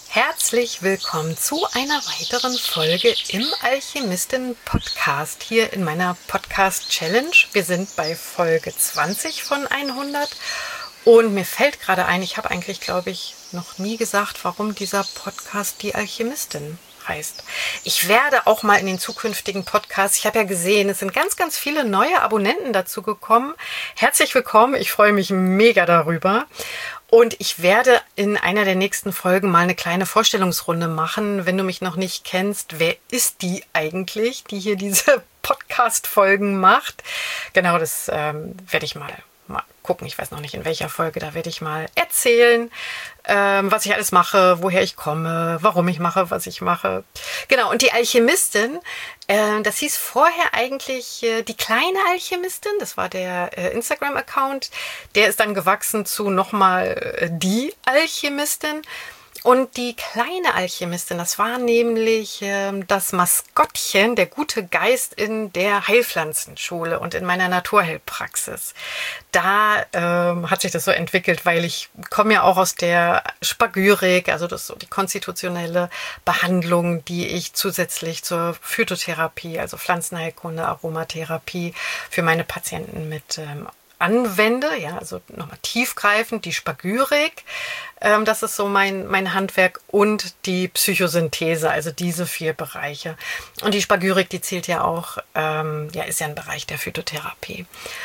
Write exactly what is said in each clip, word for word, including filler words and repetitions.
Herzlich willkommen zu einer weiteren Folge im Alchemisten-Podcast hier in meiner Podcast-Challenge. Wir sind bei Folge zwanzig von hundert und mir fällt gerade ein, ich habe eigentlich, glaube ich, noch nie gesagt, warum dieser Podcast die Alchemistin heißt. Ich werde auch mal in den zukünftigen Podcasts, ich habe ja gesehen, es sind ganz, ganz viele neue Abonnenten dazu gekommen. Herzlich willkommen, ich freue mich mega darüber. Und ich werde in einer der nächsten Folgen mal eine kleine Vorstellungsrunde machen. Wenn du mich noch nicht kennst, wer ist die eigentlich, die hier diese Podcast-Folgen macht? Genau, das ähm, werde ich mal, mal gucken. Ich weiß noch nicht, in welcher Folge. Da werde ich mal erzählen, ähm, was ich alles mache, woher ich komme, warum ich mache, was ich mache. Genau, und die Alchemistin, äh, das hieß vorher eigentlich äh, die kleine Alchemistin. Das war der äh, Instagram-Account. Der ist dann gewachsen zu nochmal äh, die Alchemistin. Und die kleine Alchemistin, das war nämlich äh, das Maskottchen, der gute Geist in der Heilpflanzenschule und in meiner Naturheilpraxis. Da ähm, hat sich das so entwickelt, weil ich komme ja auch aus der Spagyrik, also das ist so die konstitutionelle Behandlung, die ich zusätzlich zur Phytotherapie, also Pflanzenheilkunde, Aromatherapie für meine Patienten mit ähm, anwende, ja, also nochmal tiefgreifend, die Spagyrik, ähm, das ist so mein, mein Handwerk, und die Psychosynthese, also diese vier Bereiche. Und die Spagyrik, die zählt ja auch, ähm, ja, ist ja ein Bereich der Phytotherapie.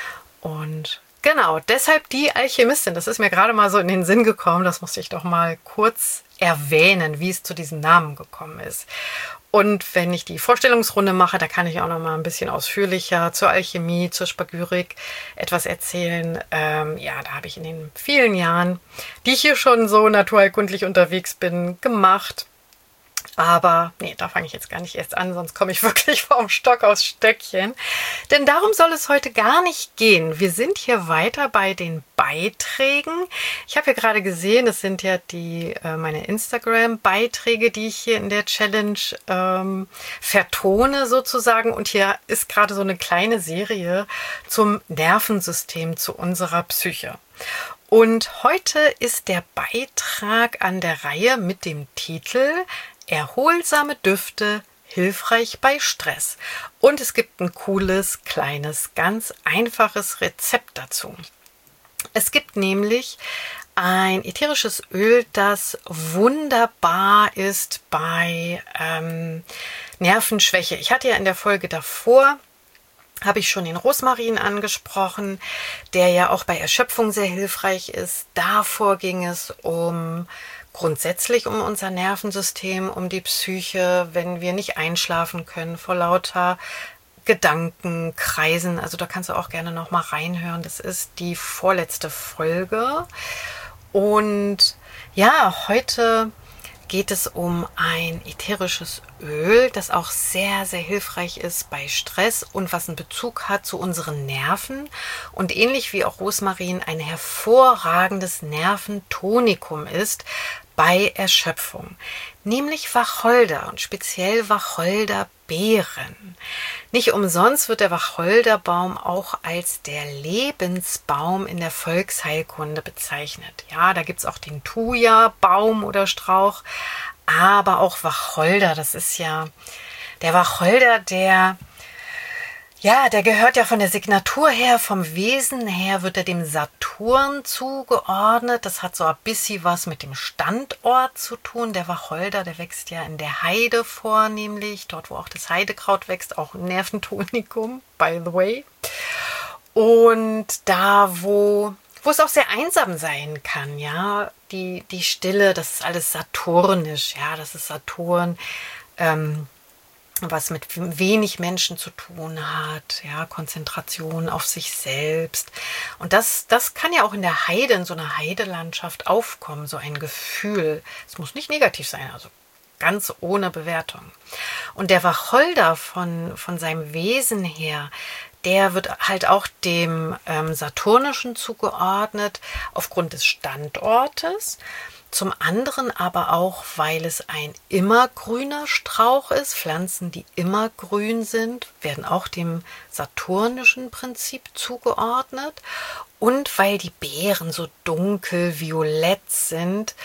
Und genau, deshalb die Alchemistin, das ist mir gerade mal so in den Sinn gekommen, das musste ich doch mal kurz erwähnen, wie es zu diesem Namen gekommen ist. Und wenn ich die Vorstellungsrunde mache, da kann ich auch noch mal ein bisschen ausführlicher zur Alchemie, zur Spagyrik etwas erzählen. Ähm, ja, da habe ich in den vielen Jahren, die ich hier schon so naturheilkundlich unterwegs bin, gemacht. Aber nee, da fange ich jetzt gar nicht erst an, sonst komme ich wirklich vom Stock aus Stöckchen. Denn darum soll es heute gar nicht gehen. Wir sind hier weiter bei den Beiträgen. Ich habe ja gerade gesehen, es sind ja die äh, meine Instagram-Beiträge, die ich hier in der Challenge ähm, vertone sozusagen. Und hier ist gerade so eine kleine Serie zum Nervensystem, zu unserer Psyche. Und heute ist der Beitrag an der Reihe mit dem Titel Erholsame Düfte, hilfreich bei Stress. Und es gibt ein cooles, kleines, ganz einfaches Rezept dazu. Es gibt nämlich ein ätherisches Öl, das wunderbar ist bei ähm, Nervenschwäche. Ich hatte ja in der Folge davor, habe ich schon den Rosmarin angesprochen, der ja auch bei Erschöpfung sehr hilfreich ist. Davor ging es um grundsätzlich um unser Nervensystem, um die Psyche, wenn wir nicht einschlafen können vor lauter Gedanken, Kreisen. Also da kannst du auch gerne noch mal reinhören. Das ist die vorletzte Folge. Und ja, heute geht es um ein ätherisches Öl, das auch sehr, sehr hilfreich ist bei Stress und was einen Bezug hat zu unseren Nerven und ähnlich wie auch Rosmarin ein hervorragendes Nerventonikum ist bei Erschöpfung, nämlich Wacholder und speziell Wacholderbeeren. Nicht umsonst wird der Wacholderbaum auch als der Lebensbaum in der Volksheilkunde bezeichnet. Ja, da gibt es auch den Thuja-Baum oder Strauch, aber auch Wacholder, das ist ja der Wacholder, der Ja, der gehört ja von der Signatur her, vom Wesen her wird er dem Saturn zugeordnet. Das hat so ein bisschen was mit dem Standort zu tun. Der Wacholder, der wächst ja in der Heide vornehmlich, dort wo auch das Heidekraut wächst, auch ein Nerventonikum, by the way. Und da, wo, wo es auch sehr einsam sein kann, ja, die, die Stille, das ist alles saturnisch, ja, das ist Saturn, ähm, was mit wenig Menschen zu tun hat, ja, Konzentration auf sich selbst. Und das, das kann ja auch in der Heide, in so einer Heidelandschaft aufkommen, so ein Gefühl. Es muss nicht negativ sein, also ganz ohne Bewertung. Und der Wacholder von, von seinem Wesen her, der wird halt auch dem ähm, Saturnischen zugeordnet, aufgrund des Standortes. Zum anderen aber auch, weil es ein immergrüner Strauch ist. Pflanzen, die immergrün sind, werden auch dem saturnischen Prinzip zugeordnet. Und weil die Beeren so dunkel violett sind,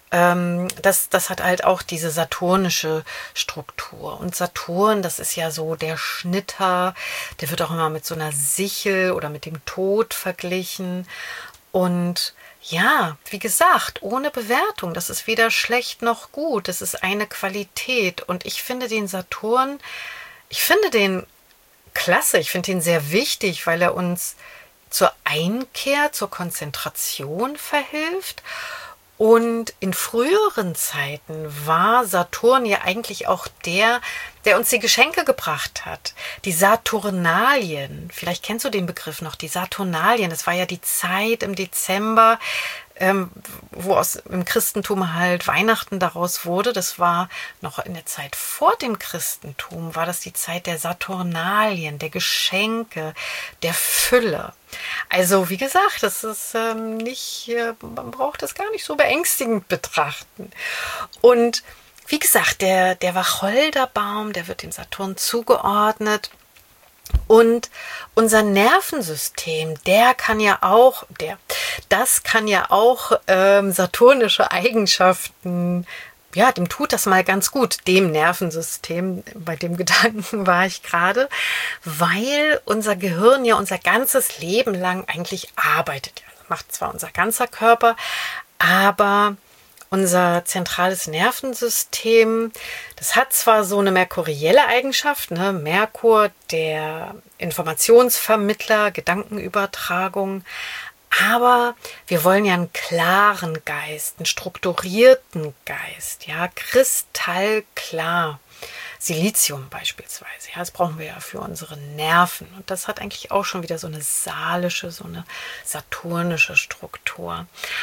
ähm, das, das hat halt auch diese saturnische Struktur. Und Saturn, das ist ja so der Schnitter, der wird auch immer mit so einer Sichel oder mit dem Tod verglichen. Und ja, wie gesagt, ohne Bewertung. Das ist weder schlecht noch gut. Das ist eine Qualität. Und ich finde den Saturn, ich finde den klasse. Ich finde ihn sehr wichtig, weil er uns zur Einkehr, zur Konzentration verhilft. Und in früheren Zeiten war Saturn ja eigentlich auch der, der uns die Geschenke gebracht hat. Die Saturnalien, vielleicht kennst du den Begriff noch, die Saturnalien, das war ja die Zeit im Dezember, ähm, wo aus im Christentum halt Weihnachten daraus wurde. Das war noch in der Zeit vor dem Christentum, war das die Zeit der Saturnalien, der Geschenke, der Fülle. Also wie gesagt, das ist ähm, nicht, äh, man braucht das gar nicht so beängstigend betrachten. Und wie gesagt, der, der Wacholderbaum, der wird dem Saturn zugeordnet. Und unser Nervensystem, der kann ja auch, der, das kann ja auch ähm, saturnische Eigenschaften, ja, dem tut das mal ganz gut, dem Nervensystem, bei dem Gedanken war ich gerade, weil unser Gehirn ja unser ganzes Leben lang eigentlich arbeitet. Ja, das macht zwar unser ganzer Körper, aber unser zentrales Nervensystem, das hat zwar so eine merkurielle Eigenschaft, ne? Merkur, der Informationsvermittler, Gedankenübertragung, aber wir wollen ja einen klaren Geist, einen strukturierten Geist, ja, kristallklar. Silizium beispielsweise, ja, das brauchen wir ja für unsere Nerven. Und das hat eigentlich auch schon wieder so eine salische, so eine saturnische Struktur.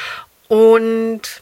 Und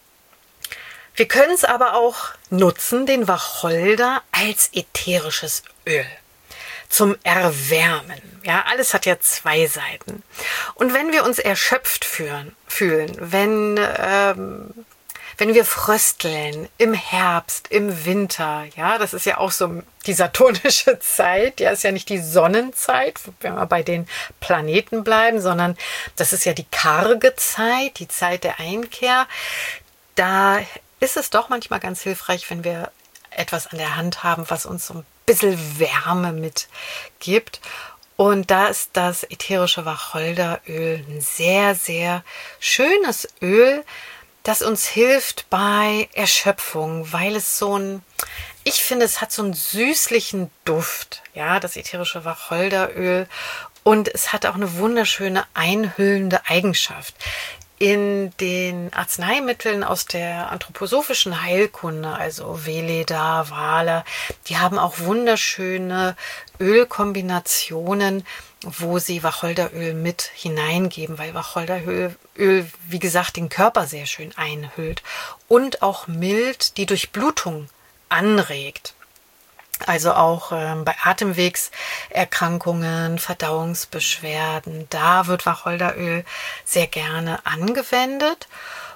wir können es aber auch nutzen, den Wacholder als ätherisches Öl zum Erwärmen. Ja, alles hat ja zwei Seiten. Und wenn wir uns erschöpft fühlen, fühlen wenn, ähm, wenn wir frösteln im Herbst, im Winter, ja, das ist ja auch so die saturnische Zeit, ja, ist ja nicht die Sonnenzeit, wenn wir bei den Planeten bleiben, sondern das ist ja die karge Zeit, die Zeit der Einkehr. Da ist es doch manchmal ganz hilfreich, wenn wir etwas an der Hand haben, was uns so ein bisschen Wärme mitgibt. Und da ist das ätherische Wacholderöl ein sehr, sehr schönes Öl, das uns hilft bei Erschöpfung, weil es so ein, ich finde, es hat so einen süßlichen Duft, ja, das ätherische Wacholderöl. Und es hat auch eine wunderschöne einhüllende Eigenschaft. In den Arzneimitteln aus der anthroposophischen Heilkunde, also Weleda, Wale, die haben auch wunderschöne Ölkombinationen, wo sie Wacholderöl mit hineingeben, weil Wacholderöl, Öl, wie gesagt, den Körper sehr schön einhüllt und auch mild die Durchblutung anregt. Also auch ähm, bei Atemwegserkrankungen, Verdauungsbeschwerden, da wird Wacholderöl sehr gerne angewendet.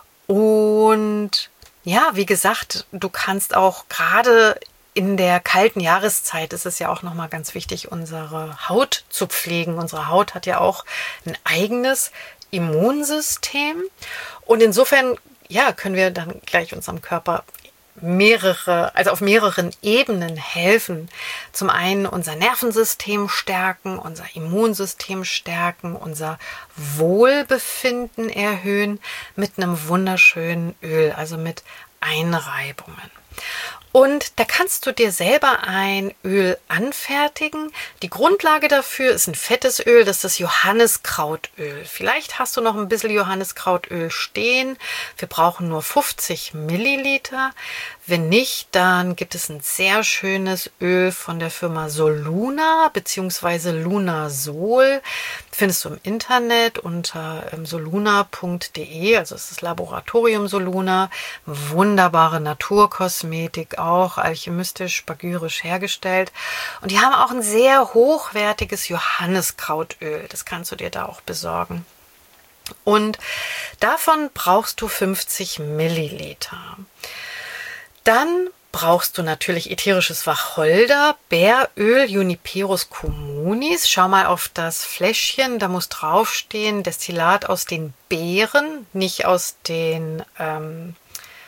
Und ja, wie gesagt, du kannst auch gerade in der kalten Jahreszeit, ist es ja auch nochmal ganz wichtig, unsere Haut zu pflegen. Unsere Haut hat ja auch ein eigenes Immunsystem. Und insofern, ja, können wir dann gleich unserem Körper mehrere, also auf mehreren Ebenen helfen. Zum einen unser Nervensystem stärken, unser Immunsystem stärken, unser Wohlbefinden erhöhen mit einem wunderschönen Öl, also mit Einreibungen. Und da kannst du dir selber ein Öl anfertigen. Die Grundlage dafür ist ein fettes Öl, das ist das Johanniskrautöl. Vielleicht hast du noch ein bisschen Johanniskrautöl stehen. Wir brauchen nur fünfzig Milliliter. Wenn nicht, dann gibt es ein sehr schönes Öl von der Firma Soluna bzw. Lunasol. Findest du im Internet unter ähm, soluna punkt de, also es ist Laboratorium Soluna. Wunderbare Naturkosmetik, auch alchemistisch, spagyrisch hergestellt. Und die haben auch ein sehr hochwertiges Johanniskrautöl. Das kannst du dir da auch besorgen. Und davon brauchst du fünfzig Milliliter. Dann brauchst du natürlich ätherisches Wacholder, Bäröl, Juniperus communis. Schau mal auf das Fläschchen, da muss draufstehen, Destillat aus den Beeren, nicht aus den, ähm,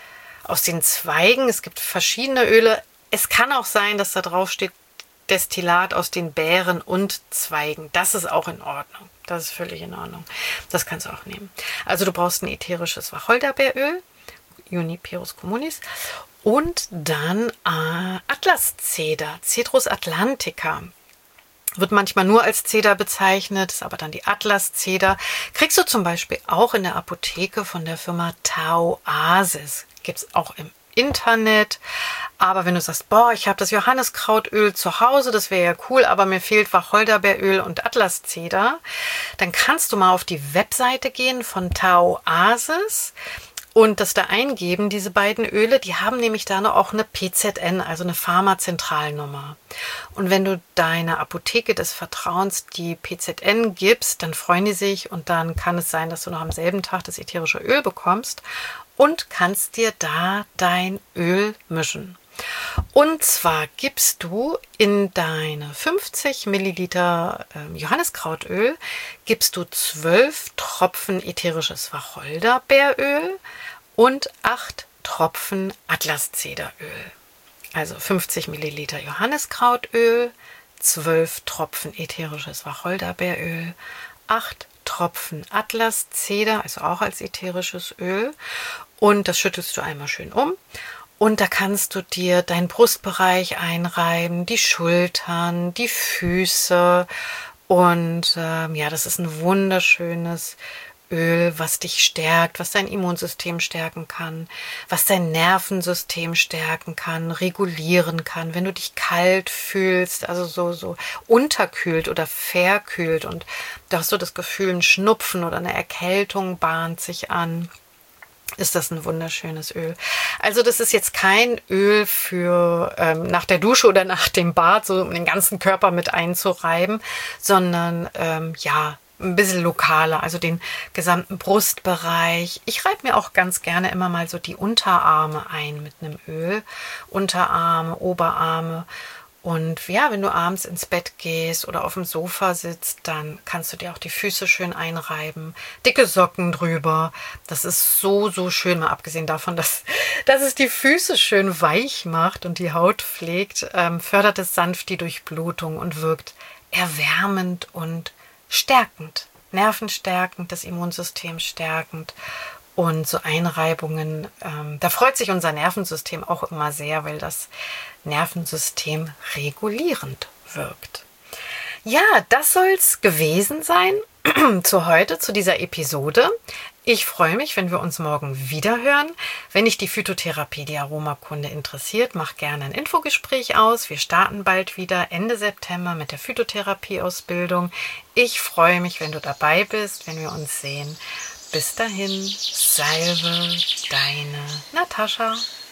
aus den Zweigen. Es gibt verschiedene Öle. Es kann auch sein, dass da drauf steht, Destillat aus den Beeren und Zweigen. Das ist auch in Ordnung. Das ist völlig in Ordnung. Das kannst du auch nehmen. Also du brauchst ein ätherisches Wacholderbeeröl, Juniperus communis, und dann äh, Atlaszeder, Cedrus atlantica. Wird manchmal nur als Zeder bezeichnet, ist aber dann die Atlaszeder. Kriegst du zum Beispiel auch in der Apotheke von der Firma Taoasis. Gibt es auch im Internet. Aber wenn du sagst, boah, ich habe das Johanniskrautöl zu Hause, das wäre ja cool, aber mir fehlt Wacholderbeeröl und Atlaszeder, dann kannst du mal auf die Webseite gehen von Taoasis und das da eingeben, diese beiden Öle. Die haben nämlich da noch auch eine P Z N, also eine Pharmazentralnummer. Und wenn du deiner Apotheke des Vertrauens die P Z N gibst, dann freuen die sich und dann kann es sein, dass du noch am selben Tag das ätherische Öl bekommst und kannst dir da dein Öl mischen. Und zwar gibst du in deine fünfzig Milliliter äh, Johanniskrautöl, gibst du zwölf Tropfen ätherisches Wacholderbeeröl und acht Tropfen Atlaszederöl. Also fünfzig Milliliter Johanniskrautöl, zwölf Tropfen ätherisches Wacholderbeeröl, acht Tropfen Atlaszeder, also auch als ätherisches Öl. Und das schüttelst du einmal schön um. Und da kannst du dir deinen Brustbereich einreiben, die Schultern, die Füße. Und ähm, ja, das ist ein wunderschönes Öl, was dich stärkt, was dein Immunsystem stärken kann, was dein Nervensystem stärken kann, regulieren kann, wenn du dich kalt fühlst, also so, so unterkühlt oder verkühlt und du hast so das Gefühl, ein Schnupfen oder eine Erkältung bahnt sich an. Ist das ein wunderschönes Öl. Also das ist jetzt kein Öl für ähm, nach der Dusche oder nach dem Bad, so um den ganzen Körper mit einzureiben, sondern ähm, ja, ein bisschen lokaler, also den gesamten Brustbereich. Ich reibe mir auch ganz gerne immer mal so die Unterarme ein mit einem Öl. Unterarme, Oberarme. Und ja, wenn du abends ins Bett gehst oder auf dem Sofa sitzt, dann kannst du dir auch die Füße schön einreiben. Dicke Socken drüber. Das ist so, so schön. Mal abgesehen davon, dass, dass es die Füße schön weich macht und die Haut pflegt, ähm, fördert es sanft die Durchblutung und wirkt erwärmend und stärkend. Nervenstärkend, das Immunsystem stärkend. Und so Einreibungen, ähm, da freut sich unser Nervensystem auch immer sehr, weil das Nervensystem regulierend wirkt. Ja, das soll's gewesen sein zu heute, zu dieser Episode. Ich freue mich, wenn wir uns morgen wieder hören. Wenn dich die Phytotherapie, die Aromakunde interessiert, mach gerne ein Infogespräch aus. Wir starten bald wieder Ende September mit der Phytotherapie-Ausbildung. Ich freue mich, wenn du dabei bist, wenn wir uns sehen. Bis dahin, Salve, deine Natascha.